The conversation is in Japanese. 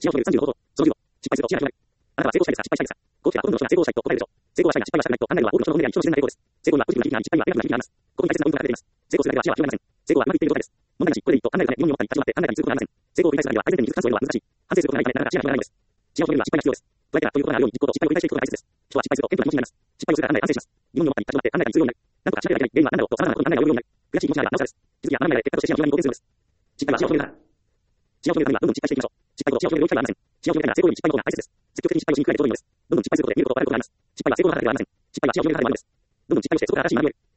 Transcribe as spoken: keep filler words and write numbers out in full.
幸せを決めるさんじゅうの方法。そのじゅうご、失敗すると視野が広がる。あなたは成功したいですか失敗したいですか。合計は多くの人が成功したいと答えるでしょう。成功はしたいな失敗はしたくないと判断は多くの人の本音であり、人の自然な傾向です。成功にはポジティブな響きがあり、失敗にはネガティブな響きがあります。ここに大切な文化が出ています。成功するだけでは視野は広がりません。成功はうまくいっていることです。問題なし、これでいいと考えるため、疑問に思ったり、立ち止まって考えたりすることがありません。成功を繰り返すためには、改善点に気づかずを得るのは難しい。反省することがないため、なかなか視野が広がらないのです。視野を広げるには失敗が必要です。捉えたらということがあるように、実行と失敗を繰り返していくことが大切です。人は失敗すると謙虚な気持ちになります。失敗をするから考え反省します。疑問に思ったり、立ち止まって考えたりするようになる。なんとかしなければいけない。原因は何だろうと様々なことに考えが及ぶようになる。悔しい気持ちになればなおさらです。気づきや学びまで結果として視野の広がりに貢献するのです。失敗は視野を広げるから。視野を広げるためにはどんどん失敗していきましょう。失敗ほど視野を広げる機会はありません。視野を広げるためには成功よりも失敗の方が大切です。積極的に失敗をしに行くことが大切です。どんどん失敗することで得ることがあることがあります。失敗は成功の方ではありません。失敗は視野を広げるために学ぶのです。失敗は視野を広げるために学ぶのです。どんどん失敗をしてそこから新しい学びを得る。